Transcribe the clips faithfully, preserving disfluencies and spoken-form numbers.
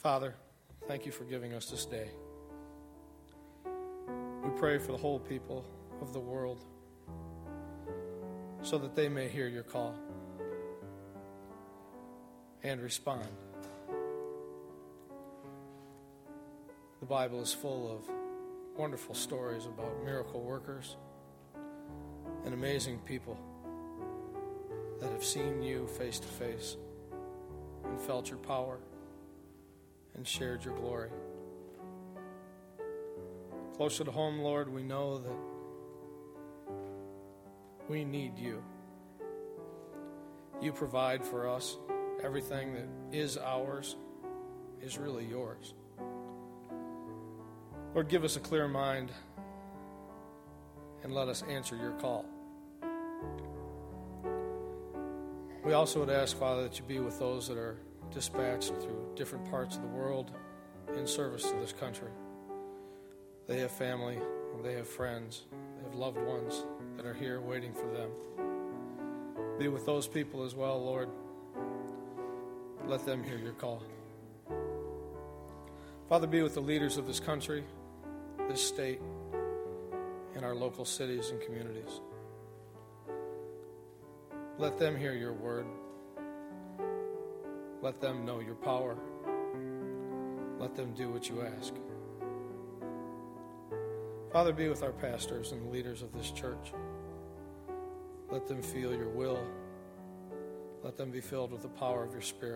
Father, thank you for giving us this day. We pray for the whole people of the world so that they may hear your call and respond. The Bible is full of wonderful stories about miracle workers and amazing people that have seen you face to face and felt your power and shared your glory. Closer to home, Lord, we know that we need you. You provide for us. Everything that is ours is really yours. Lord, give us a clear mind and let us answer your call. We also would ask, Father, that you be with those that are dispatched through different parts of the world in service to this country. They have family, they have friends, they have loved ones that are here waiting for them. Be with those people as well, Lord. Let them hear your call. Father, be with the leaders of this country, this state, and our local cities and communities. Let them hear your word. Let them know your power. Let them do what you ask. Father, be with our pastors and the leaders of this church. Let them feel your will. Let them be filled with the power of your Spirit.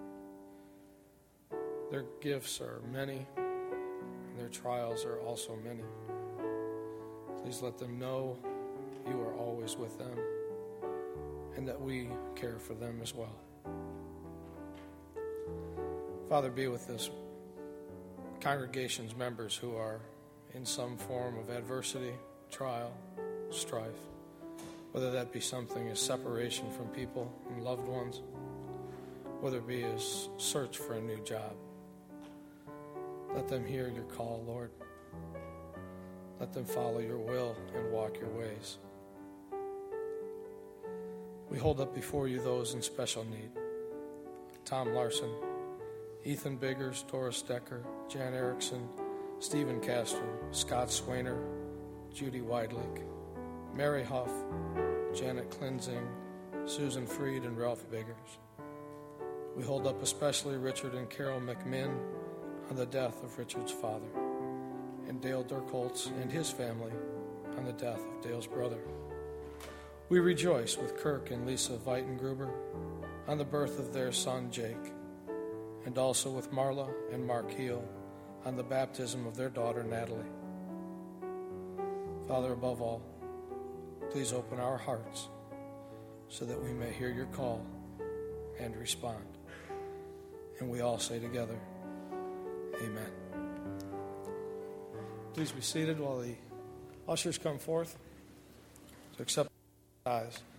Their gifts are many, and their trials are also many. Please let them know you are always with them, and that we care for them as well. Father, be with this congregation's members who are in some form of adversity, trial, strife, whether that be something as separation from people and loved ones, whether it be as search for a new job. Let them hear your call, Lord. Let them follow your will and walk your ways. We hold up before you those in special need. Tom Larson, Ethan Biggers, Doris Decker, Jan Erickson, Stephen Castro, Scott Swainer, Judy Weidlich, Mary Huff, Janet Klinzing, Susan Freed, and Ralph Biggers. We hold up especially Richard and Carol McMinn on the death of Richard's father, and Dale Dirkholtz and his family on the death of Dale's brother. We rejoice with Kirk and Lisa Weitengruber on the birth of their son Jake, and also with Marla and Mark Heel on the baptism of their daughter Natalie. Father, above all, please open our hearts so that we may hear your call and respond. And we all say together, amen. Please be seated while the ushers come forth to accept eyes.